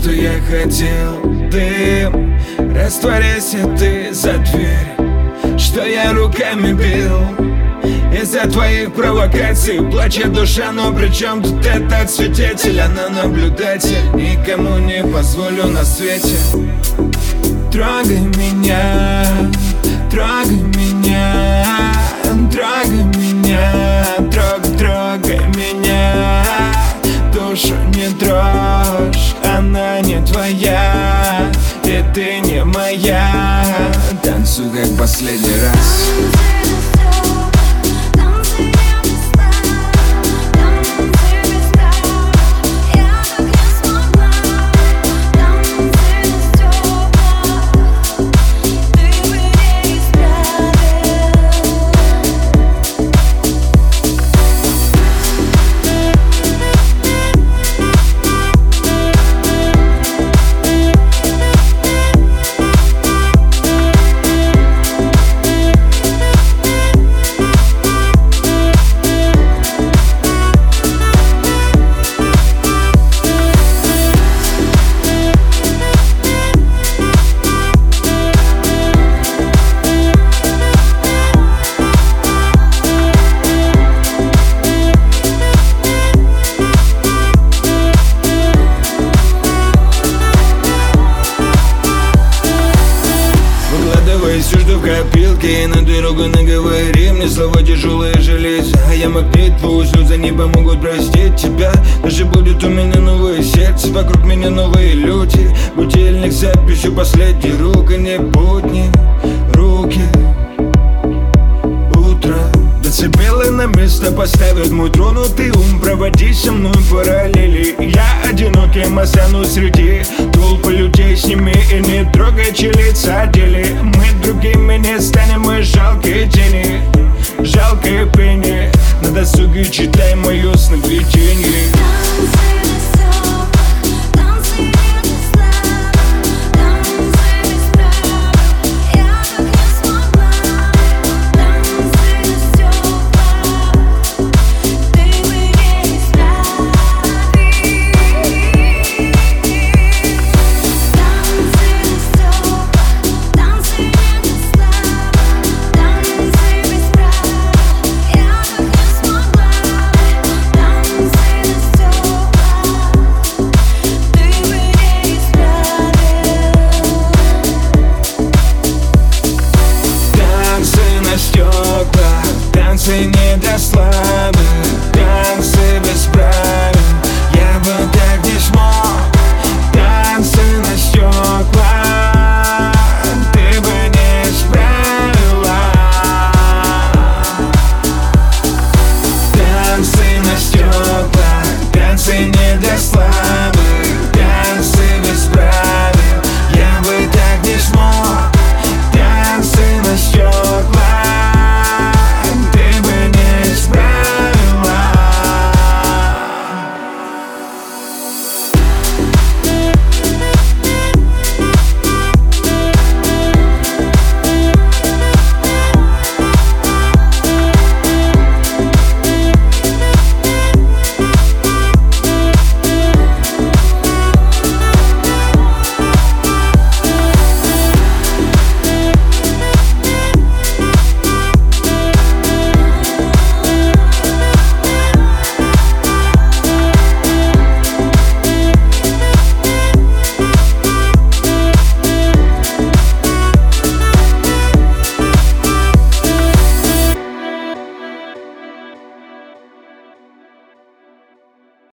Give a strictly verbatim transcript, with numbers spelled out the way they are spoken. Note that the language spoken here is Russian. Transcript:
что я хотел. Дым, растворяйся ты за дверь, что я руками бил. Из-за твоих провокаций плачет душа, но при чем тут этот свидетель? Она наблюдатель, никому не позволю на свете. Трогай меня, трогай меня, трогай меня, трогай, трогай меня. Душу не трожь, она не твоя, и ты не моя. Танцуй как последний раз. Все, что в копилке, на дорогу наговори мне слова тяжелые железо. А я магнит, твои слезы не помогут простить тебя. Даже будет у меня новое сердце, вокруг меня новые люди. Будильник с записью последний рук, и не будни руки. Утро, децибелы на место поставят мой тронутый ум. Проводи со мной параллели. Я одиноким останусь среди толпы людей. Сними и не трогайте лица дели. Мы другими не станем, мы жалкие тени, жалкое пение. На досуге читай мое сновидение. Танцы не до славы.